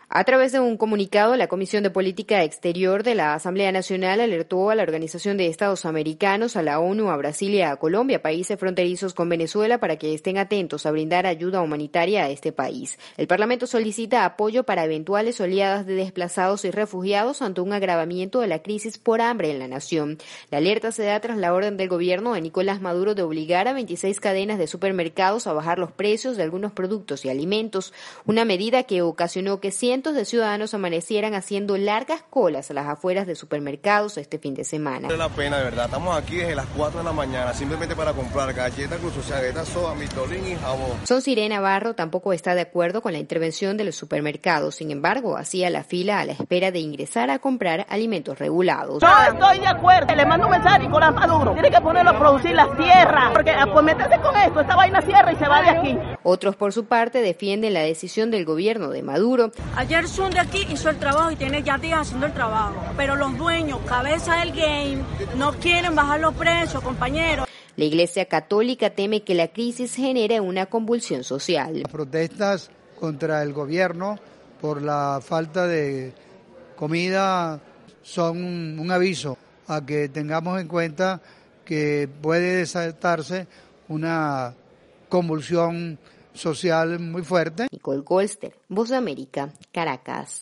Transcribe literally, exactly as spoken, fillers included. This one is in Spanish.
A través de un comunicado, la Comisión de Política Exterior de la Asamblea Nacional alertó a la Organización de Estados Americanos, a la ONU, a Brasil y a Colombia, países fronterizos con Venezuela, para que estén atentos a brindar ayuda humanitaria a este país. El Parlamento solicita apoyo para eventuales oleadas de desplazados y refugiados ante un agravamiento de la crisis por hambre en la nación. La alerta se da tras la orden del gobierno de Nicolás Maduro de obligar a veintiséis cadenas de supermercados a bajar los precios de algunos productos y alimentos, una medida que ocasionó que cientos de ciudadanos amanecieran haciendo largas colas a las afueras de supermercados este fin de semana. Vale la pena, de verdad. Estamos aquí desde las cuatro de la mañana simplemente para comprar galletas, galletas, soda, mitolín y jabón. Sonsiré Navarro tampoco está de acuerdo con la intervención de los supermercados. Sin embargo, hacía la fila a la espera de ingresar a comprar alimentos regulados. No estoy de acuerdo. Le mando un mensaje a Nicolás Maduro. Tiene que ponerlo a producir las tierras. Porque pues métete con esto. Esta vaina cierra y se va de aquí. Otros, por su parte, defienden la decisión del gobierno de Maduro. Ayer Sun de aquí hizo el trabajo y tiene ya días haciendo el trabajo, pero los dueños, cabeza del game, no quieren bajar los precios, compañeros. La Iglesia Católica teme que la crisis genere una convulsión social. Las protestas contra el gobierno por la falta de comida son un aviso a que tengamos en cuenta que puede desatarse una convulsión social muy fuerte. Nicole Golster, Voz de América, Caracas.